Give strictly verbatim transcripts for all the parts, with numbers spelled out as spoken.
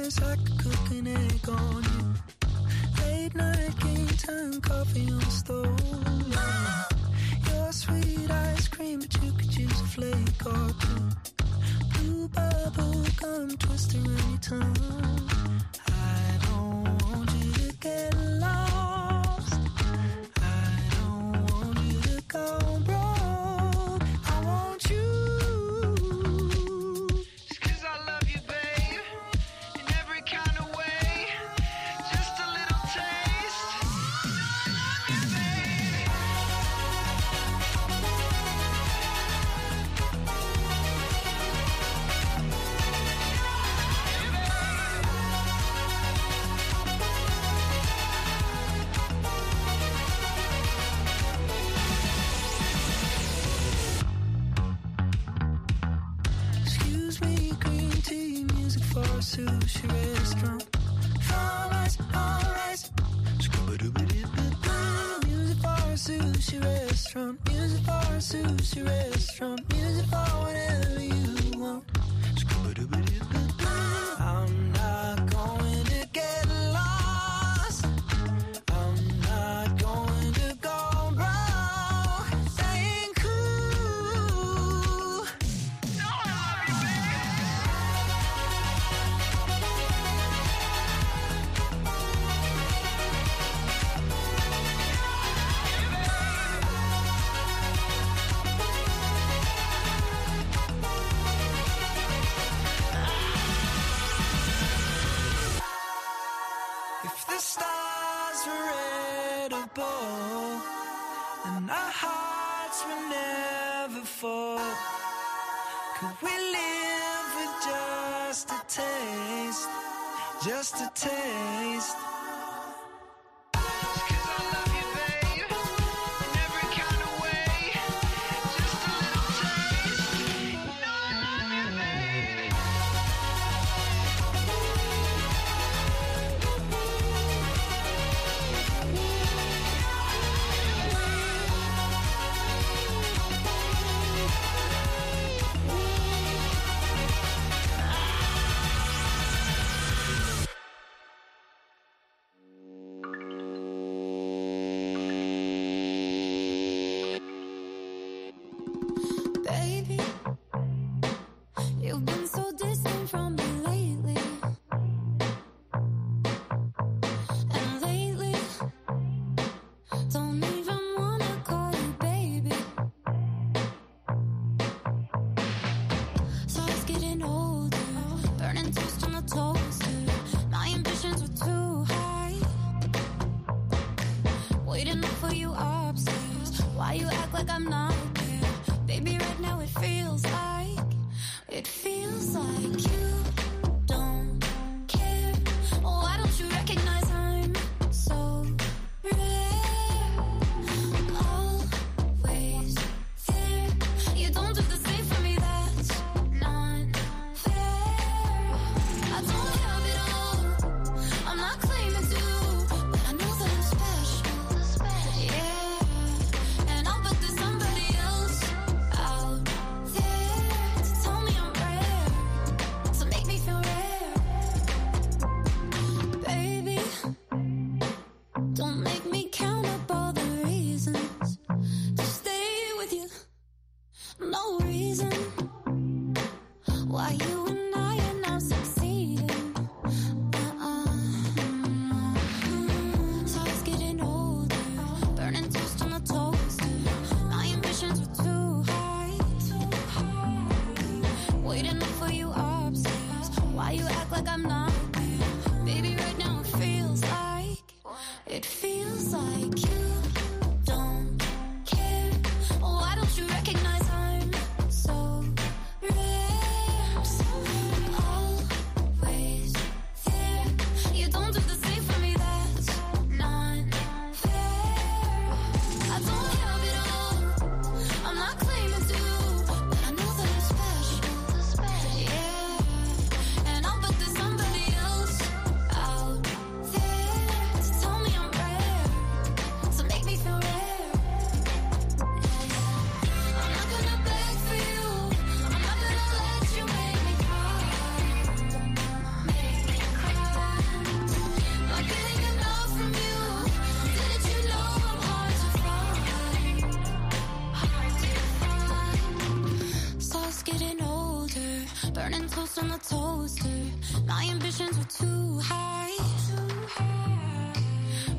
promise I could cook an egg on you. Late night game time coffee on the stove. Yeah. Your sweet ice cream, but you could use a flake or two. Blue bubble gum twisted around your tongue. I don't want you to get lost. I don't want you to go broke. I want you. Just 'cause I love you, babe, in every kind of way. Just a little taste. I love you, babe. Excuse me, green tea, music for a sushi restaurant. All rice, all rice. Scooba-dooba-doo-ba-doo. Music for a sushi restaurant. Music for a sushi restaurant. Music for whatever you want. Scooba-dooba-doo-ba-doo. I'm not going to get lost. I'm not going to go broke. Ain't cool. No, I love you, baby. If the stars were edible, then our hearts would never fall. Could we live with just a taste, just a taste? Just 'cause I love you, babe, in every kind of way. Just a little taste. You know I love you, baby. Baby, you've been so distant from me lately. And lately, don't even wanna call you baby. So I was getting older, burning toast on the toaster. My ambitions were too high. Waiting up for you upstairs. Why you act like I'm not there? Baby, right now it feels like, it feels like you don't care. Why don't you recognize I'm so rare? Always there. You don't do the same for me, that's not fair. I don't have it all, I'm not claiming to, but I know that I'm special. Yeah, and I'll bet there's somebody else out there to tell me I'm rare, to make me feel rare. Baby, don't make me count up all the reasons to stay with you. No reason why you and I are now succeeding. Uh-uh. So I was getting older, burning toast on the toaster. My ambitions were too high. Waiting up for you upstairs. Why you act like I'm not there? Baby, right now it feels like, it feels like you don't care. Why don't you recognize I'm so rare? Always there. You don't do the same for me, that's not fair. I don't have it all, I'm not claiming to, but I know that I'm special. Yeah, and I'll bet there's somebody else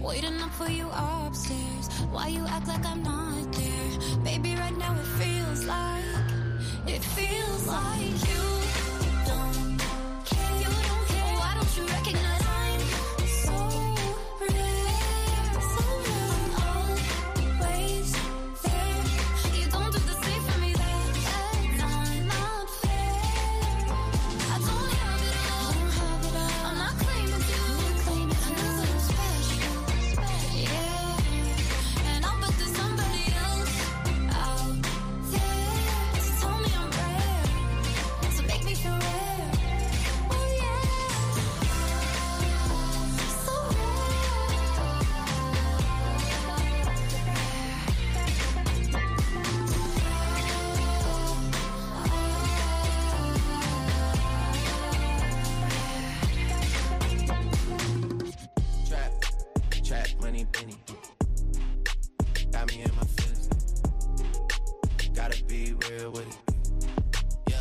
waiting up for you upstairs. Why you act like I'm not there? Baby, right now it feels like, it feels like you don't care. You don't care. Why don't you recognize I'm so rare, so rare. I'm always there. You don't do the same for me. That, that's not, not fair. I don't have it all. Don't have it all. I'm not claiming you. I'm claiming I know that I'm special. Yeah. And I'll bet there's somebody else out there. So tell me I'm rare. So make me feel rare. Oh yeah. So Trap, trap, money, penny. Got me in my feelings. Gotta be real with it. Yeah.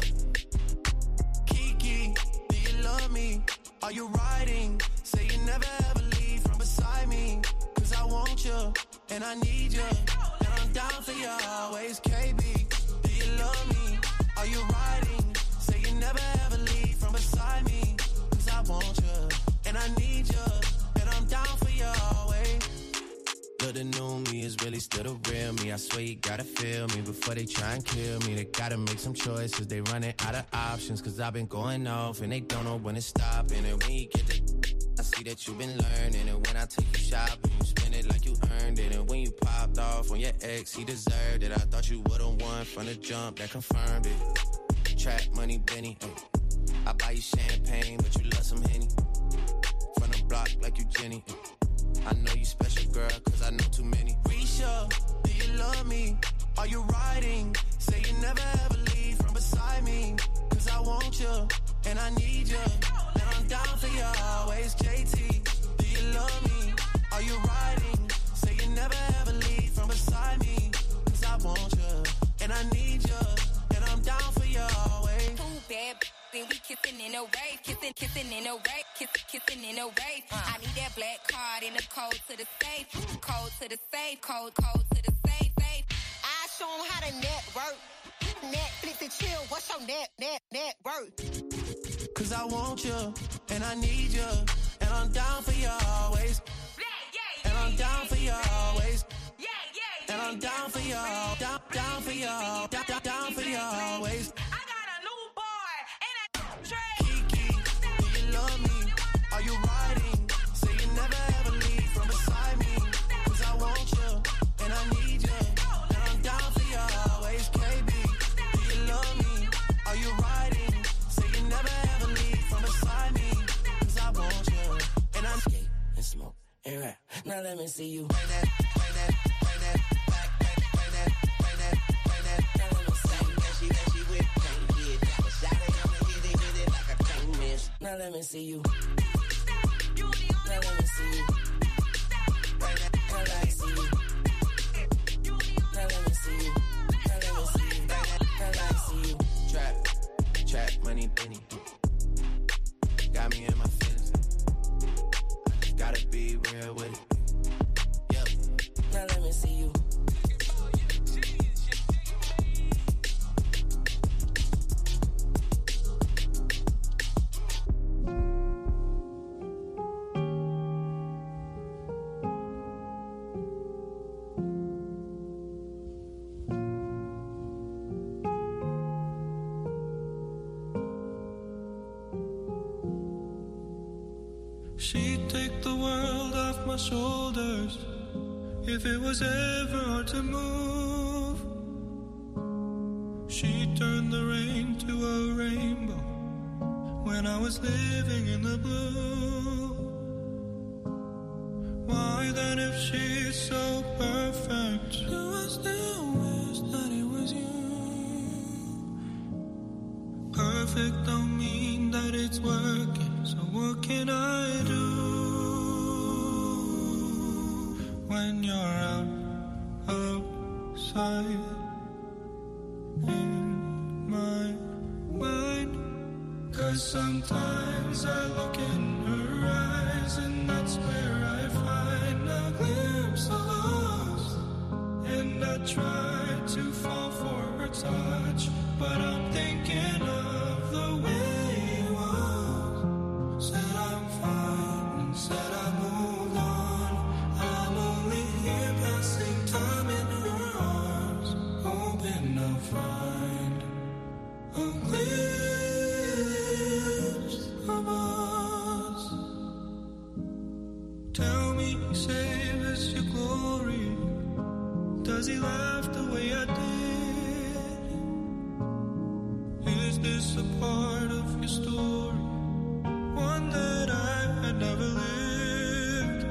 Kiki, do you love me? Are you riding? Say you never ever leave from beside me. Cause I want you, and I need you. And I'm down for you always, K B. Do you love me? Are you riding? Say you never ever leave from beside me. Cause I want you, and I need you. And I'm down for you always. But the new me is really still the real me. I swear you gotta feel me before they try and kill me. They gotta make some choices, they running out of options. Cause I've been going off and they don't know when to stop. And then when you get the I see that you've been learning. And when I take you shopping, you spend it like you earned it. And when you popped off on your ex, he deserved it. I thought you would've won from the jump, that confirmed it. Trap money, Benny, ay. I buy you champagne, but you love some Henny. From the block like you Jenny, ay. I know you special, girl, cause I know too many. Risha, do you love me? Are you riding? Say you never ever leave from beside me. Cause I want you, and I need you. And I'm down for you always, J T. Do you love me? Are you riding? Say you never ever leave from beside me. Cause I want you, and I need you. And I'm down for you always. Too bad, then we kissing in a wave, kissing, kissing in a wave, kissing, kissing in a wave. Uh. I need that black card in the code to the safe, code to the safe, code, code to the safe, safe. I show 'em how to network. Netflix and chill. What's your net, net, net worth? Cause I want you, and I need you, and I'm down for you always. Yeah, yeah, And I'm down for you always. yeah, yeah, And I'm down for you, down, down for you, down, down, down for you always. I got a new boy and a trade. Kiki, do you love me? Are you riding? Say you never ever leave from beside me. Cause I want you, and I need you. And I'm down for you always, K B. Do you love me? Are you riding? Say you never ever leave from beside me. Cause I want you, and I'm skate and smoke and rap. Now let me see you. Bring that, bring that, bring that, back, back, bring that, bring that, bring that. Now let me see you. That she, that she with can't get. But shot it, I'ma hit it, hit it like I can't miss. Now let me see you. Now let me see you. Bring that, now let me see you. Now let me see you. Now let me see you. Bring that, now let me see you. Trap, trap, money, penny. Got me in my feelings. Gotta be real with it. Yep. Now let me see you. She'd take the world off my shoulders if it was ever hard to move. She'd turn the rain to a rainbow when I was living in the blue. Why then, if she's so perfect, do I still wish that it was you? Perfect don't mean that it's working. So what can I do when you're out, outside in my mind? 'Cause sometimes I look in her eyes and that's where I find a try to fall for her touch, but I'm thinking of the way it was. Said I'm fine and said I moved on. I'm only here passing time in her arms, hoping I'll find a glimpse of us. Tell me, save us your glory. Does he laugh the way I did? Is this a part of your story? One that I had never lived.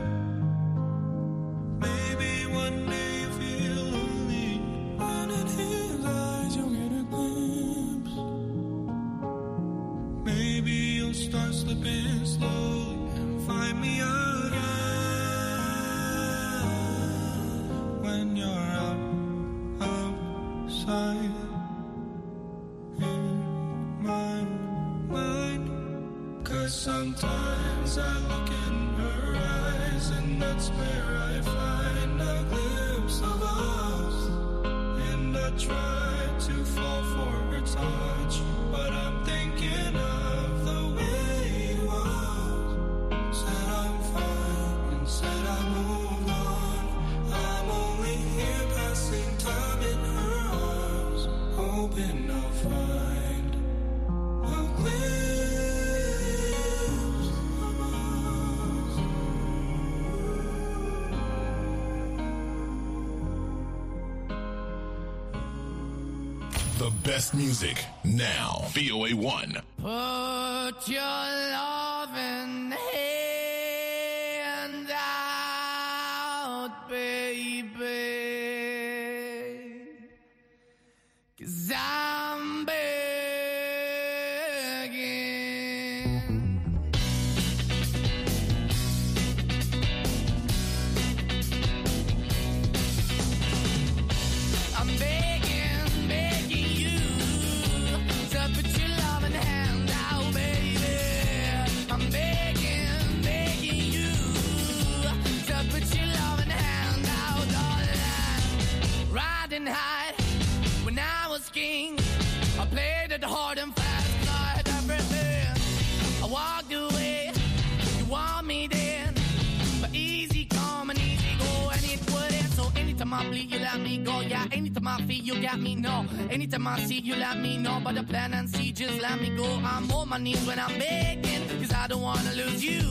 Maybe one day you feel lonely, and in his eyes you'll get a glimpse. Maybe you'll start slipping slowly and find me again. When you're out, outside, in my mind. 'Cause sometimes I look in her eyes, and that's where I find a glimpse of us. And I try to fall for her touch, but I'm thinking of the way it was. Said I'm fine and said I moved on. I'm only here passing time in her arms, hoping I'll find a glimpse of us. The best music now. V O A one. Put your loving hand out, baby, 'cause I'm begging. I'm begging, begging you to put your loving hand out, baby. I'm begging, begging you to put your loving hand out, darling. Riding high when I was king, I played it hard and fast, 'cause I had everything. I walked away, you want me then, but easy come and easy go, and it wouldn't. So anytime I bleed, you let me go. Yeah, anytime I feel, you got me, no. Anytime I see, you let me know. But the plan and see, just let me go. I'm on my knees when I'm begging, 'cause I don't wanna lose you.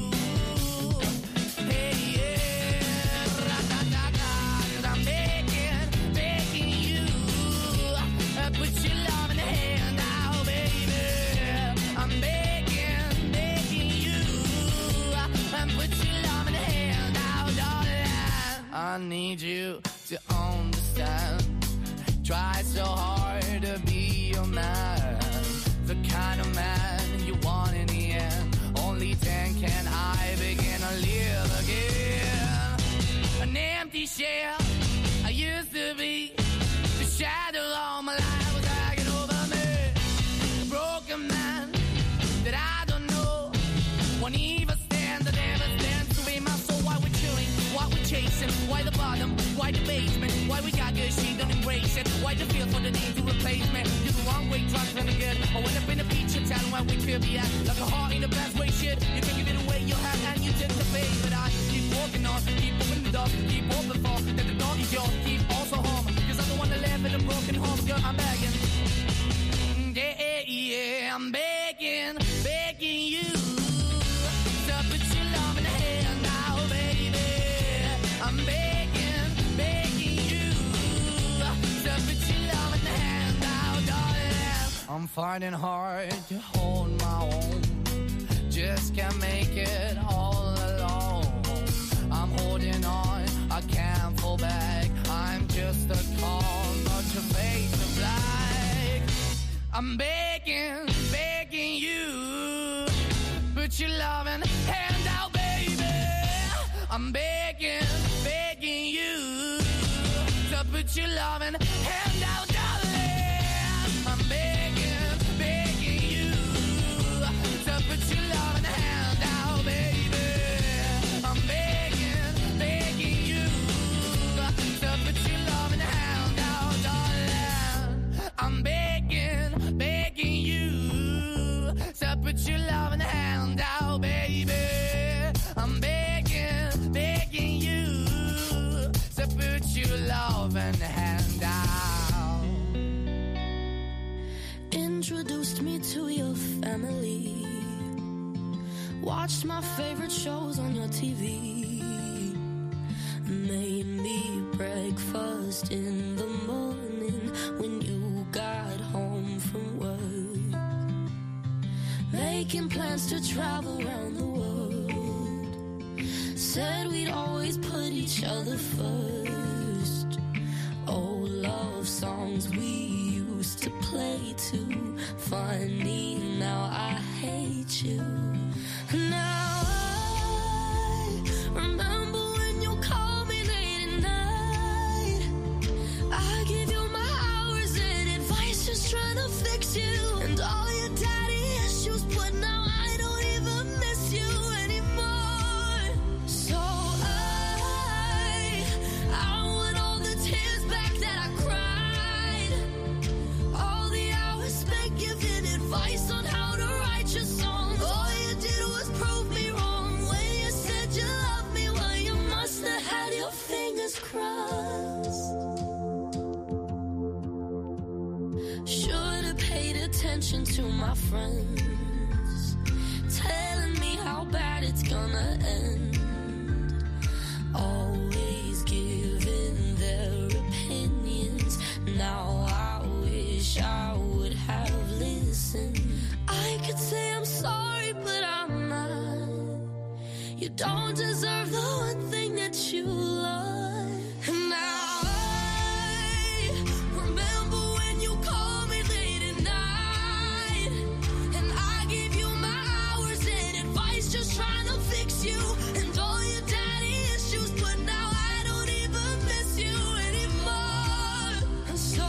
Hey, yeah, ra-da-da-da, 'cause I'm begging, begging you. Uh, put your love in the hand out, baby. I'm begging, begging you. Uh, put your love in the hand out, darling. I need you to understand. Try so hard to be your man, the kind of man you want in the end. Only then can I begin to live again. An empty shell I used to be, the shadow all my life was hanging over me. A broken man that I don't know, won't even stand, I never stand to be my soul. Why we're chilling, why we're chasing, why the bottom, why the basement, why we got good, she don't embrace it, why the feel for the need to replace me. You're the wrong way, trying to good. I went up in a feature town where we could be at, like a heart in the best way, shit. You can give it away, you have, and you tend to pay, but I keep walking on, keep moving the dog, keep open for, that the dog is yours, keep also home, 'cause I don't wanna live in a broken home, girl, I'm begging. Yeah, yeah, I'm begging, begging you to put your love in the hand now, baby. I'm begging, begging you to put your love in the hand now, darling. I'm finding hard to hold my own, just can't make it all alone. I'm holding on, I can't fall back. I'm just a call, but your face is black. I'm begging, begging you, put your loving hand out, baby. I'm begging, begging you to put your loving hand out, darling. I'm begging, begging you to put your loving hand out, baby. I'm begging, begging you to put your loving hand Watched my favorite shows on your T V. Made me breakfast in the morning when you got home from work. Making plans to travel around the world. Said we'd always put each other first. Old love songs we used to play too. Funny, now I hate you. Now I remember when you called me late at night. I give you my hours and advice, just trying to fix you. And all your daddy issues, but now I don't even miss you anymore. So I, I want all the tears back that I cried. All the hours spent giving advice on how to write your songs. All you did was prove me wrong when you said you loved me. Well, you must have had your fingers crossed. Should have paid attention to my friends, telling me how bad it's gonna end. Always giving their opinions. Now I wish I would have listened. I could say I'm sorry, but I'm not. You don't deserve the one thing that you love. And now I remember when you called me late at night. And I gave you my hours and advice, just trying to fix you. And all your daddy issues, but now I don't even miss you anymore. And so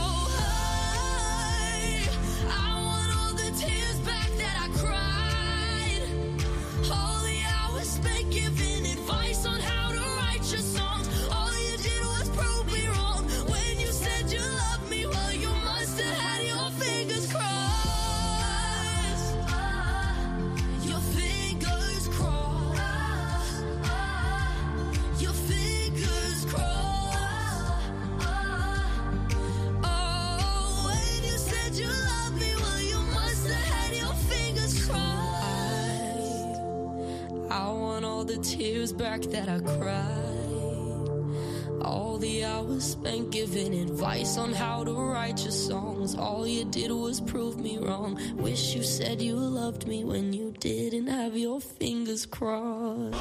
I, I want all the tears back that I cried. All the hours spent giving advice on how to write your songs. All you did was prove me wrong when you said you loved me. Well, you must have had your fingers crossed. Your fingers crossed. Your fingers crossed. Oh, when you said you loved me, well, you must have had your fingers crossed. I want all the tears back that I cried. All the hours spent giving advice on how to write your songs. All you did was prove me wrong. Wish you said you loved me when you didn't have your fingers crossed.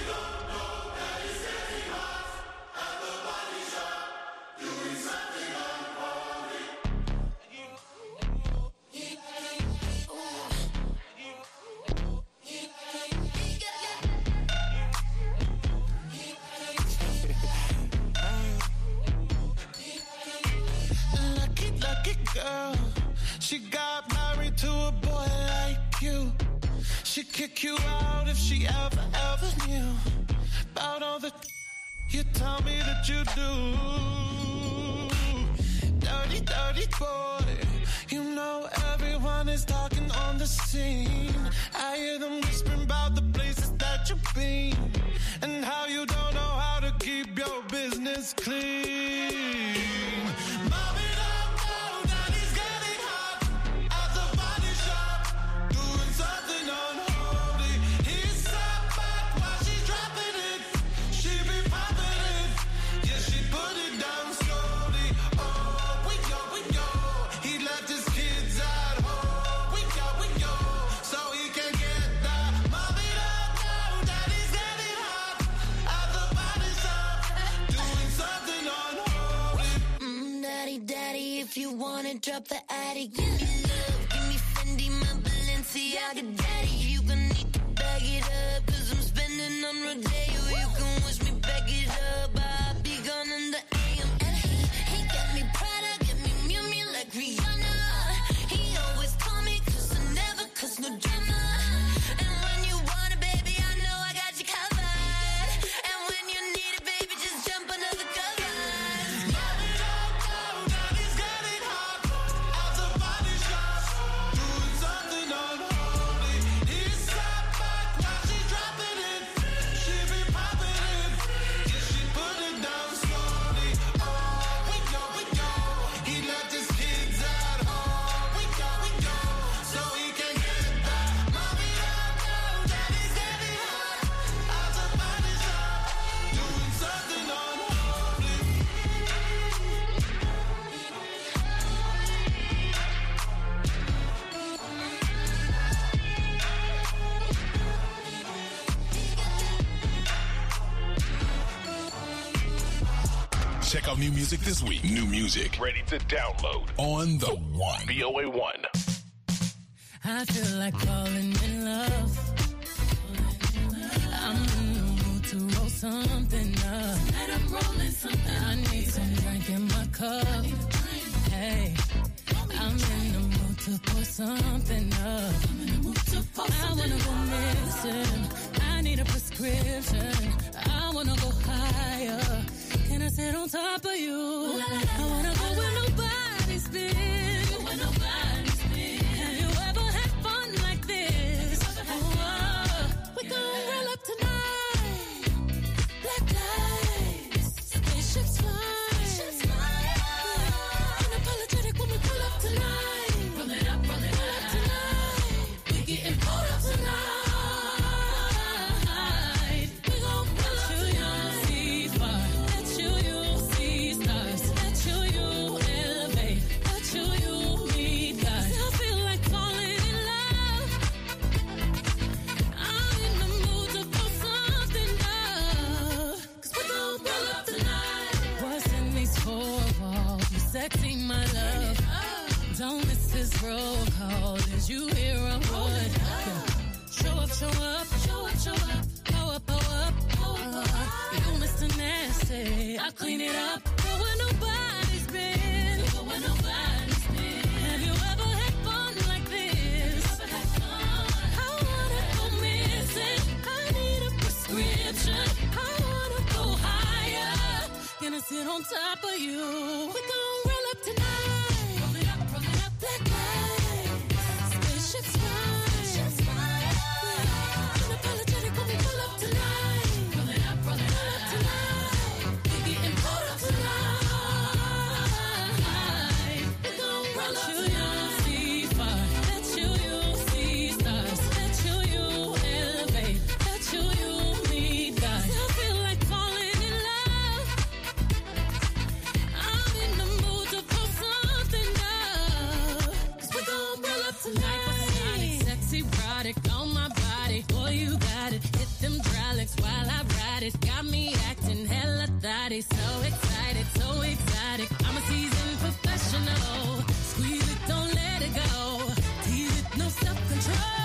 Lucky, lucky girl. She got married to a boy like you. She'd kick you out if she ever, ever knew about all the you tell me that you do. Dirty, dirty boy. You know everyone is talking on the scene. I hear them whispering about the places that you've been and how you don't know how to keep your business clean. Mom, it up, now, daddy's getting hot at the body shop, doing something unholy. He's sat back while she's dropping it. She be popping it, yeah, she put it down slowly. Oh, we go, we go. He left his kids at home. We go, we go, so he can get that. Mom, it up, now, daddy's getting hot at the body shop, doing something unholy. Mm, daddy, daddy, if you wanna drop the attic, give me love, give me Fendi, my Balenciaga, daddy. You gonna need to bag it up, cause I'm spending on Rodeo. You can wish me back it up, I'll be gone in the A M. And he, he got me Prada, get me Miu Miu like Rihanna. He always call me cause I never cause no drama. And when you want it, baby, I know I got you covered. And when you need it, baby, just jump under the covers. Mom, it up, now, daddy's getting hot at the body shop. Check out new music this week. New music ready to download on the One. V O A one. I feel like falling in love. I'm in the mood to roll something up. Tonight I'm rolling something. I need some drink in my cup. Hey, I'm in the mood to pour something up. I wanna go missing. I need a prescription. I wanna go higher. Can I sit on top of you? I wanna go where nobody's been. Where nobody's been. Have you ever had fun like this? Oh, we gon' roll up tonight. Black lights, spaceships fly. Unapologetic when we pull up tonight. Roll it up, roll it up tonight. We getting pulled up tonight. Sexy, my love. Don't miss this roll call. As you hear a wood. Show up, show up, show up, show up. Go up, go up, go up. You Mister Nasty. I clean it up. Go where nobody's been. Go where nobody's been. Have you ever had fun like this? I wanna go missing. I need a prescription. I wanna go higher. Gonna sit on top of you. We gon' tonight. Roll it up, roll it up, black lights. Spaceships fly. Unapologetic when we pull up tonight. Roll it up, roll it up tonight. We getting pulled up tonight. We gon' roll up tonight. See fire. Let you, you see stars. Let you, you elevate. Let you, you meet God. I feel like falling in love. I'm in the mood to pull something up. Cause we gon' roll up tonight. Sexy, erotic on my body. Boy, you got it. Hit them hydraulics while I ride it. Got me acting hella thotty. So excited, so exotic. I'm a seasoned professional. Squeeze it, don't let it go. Tease it, no self-control.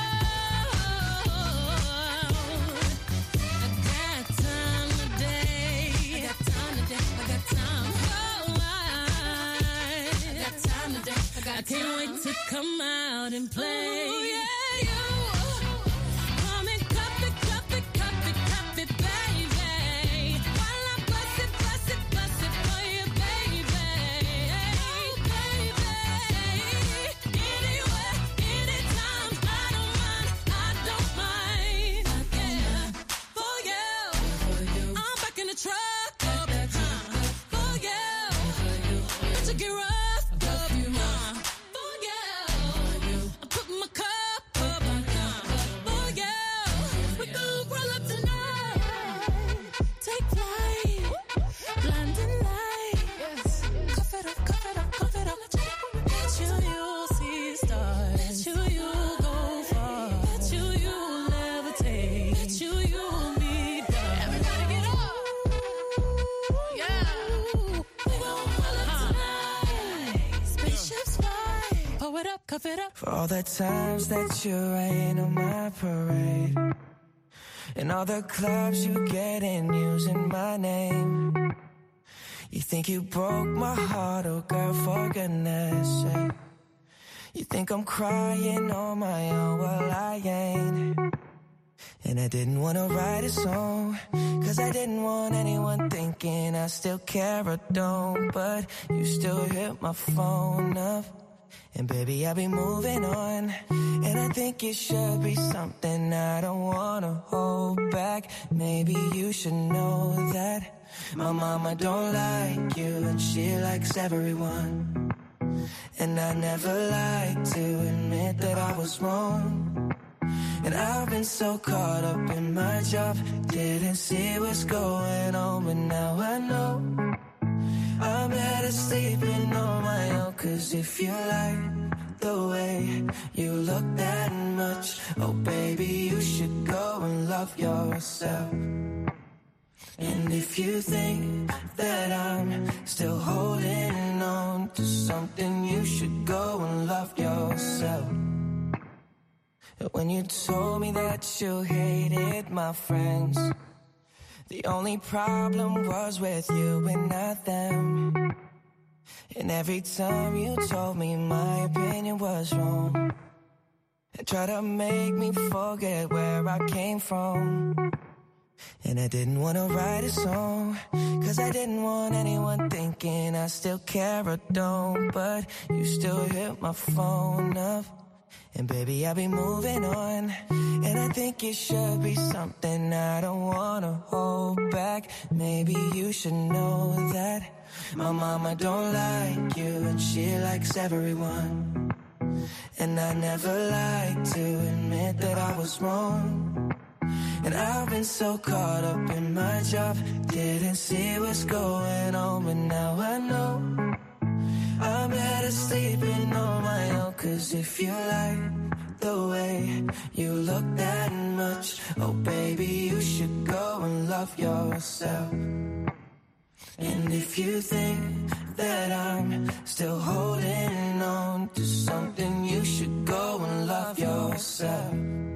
I got time today. I got time today. I got time. Oh, I, I got time today. I, got I can't time. Wait to come out and play. Ooh, yeah, you. Come and cup it, cup it, cup it, cup it, baby. While I bust it, bust it, bust it for you, baby. Hey, baby. Anywhere, anytime. I don't mind, I don't mind. Yeah. For you. I'm back in the truck. Up, uh, for you. Let you get rough. Up, uh, for you. I'm putting my cup up. Uh, for you. We gon' roll up tonight. Take flight. Blinding lights. Cuff it up, cuff it up, cuff it up. Let you, you see stars. Let you, you go far. Let you, you levitate. Let you, you meet God. Everybody get up. Yeah. We gon' roll up tonight. Spaceships fly. Pull it up, cuff it up. For all the times that you rain on my parade, and all the clubs you get in using my name. You think you broke my heart, oh girl, for goodness sake. You think I'm crying on my own, well I ain't. And I didn't want to write a song, cause I didn't want anyone thinking I still care or don't. But you still hit my phone up, and baby I'll be moving on. And I think it should be something I don't wanna hold back. Maybe you should know that my mama don't like you, and she likes everyone. And I never like to admit that I was wrong. And I've been so caught up in my job, didn't see what's going on. But now I know I'm better sleeping on my own. Cause if you like the way you look that much, oh baby, you should go and love yourself. And if you think that I'm still holding on to something, you should go and love yourself. When you told me that you hated my friends, the only problem was with you and not them. And every time you told me my opinion was wrong, and tried to make me forget where I came from. And I didn't want to write a song, cause I didn't want anyone thinking I still care or don't. But you still hit my phone up, and baby, I'll be moving on. And I think it should be something I don't wanna hold back. Maybe you should know that my mama don't like you, and she likes everyone. And I never like to admit that I was wrong. And I've been so caught up in my job, didn't see what's going on. But now I know I'm better sleeping on my own. Cause if you like the way you look that much, oh baby, you should go and love yourself. And if you think that I'm still holding on to something, you should go and love yourself.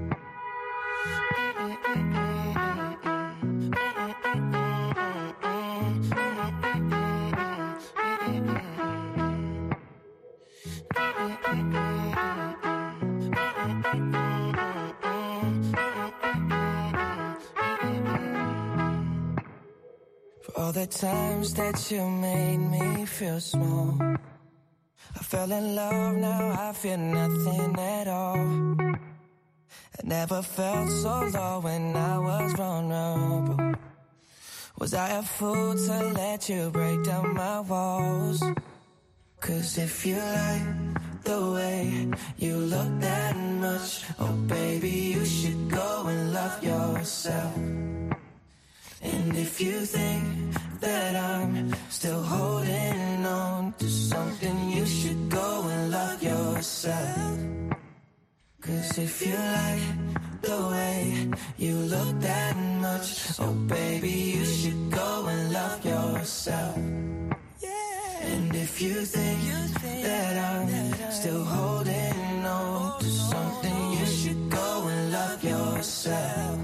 For all the times that you made me feel small, I fell in love, now I feel nothing at all. I never felt so low when I was vulnerable. Was I a fool to let you break down my walls? Cause if you like the way you look that much, oh baby, you should go and love yourself. And if you think that I'm still holding on to something, you should go and love yourself. Cause if you like the way you look that much, oh baby, you should go and love yourself. And if you think that I'm still holding on to something, you should go and love yourself.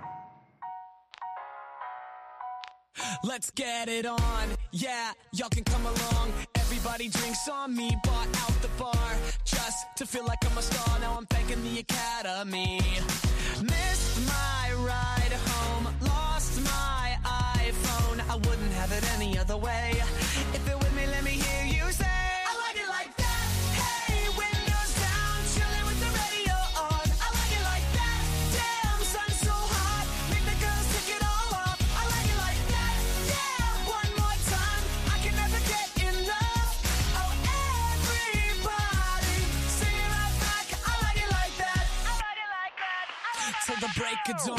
Let's get it on, yeah, y'all can come along. Everybody drinks on me, bought out the bar, just to feel like I'm a star. Now I'm thanking the Academy. Missed my ride home, lost my iPhone. I wouldn't have it any other way. If you're with me, let me hear you say, I like it like that. Hey, windows down, chilling with the radio on. I like it like that. Damn, sun's so hot, make the girls take it all off. I like it like that. Yeah, one more time, I can never get enough. Oh, everybody, sing it right back. I like it like that. I like it like that. I like it till the break of dawn.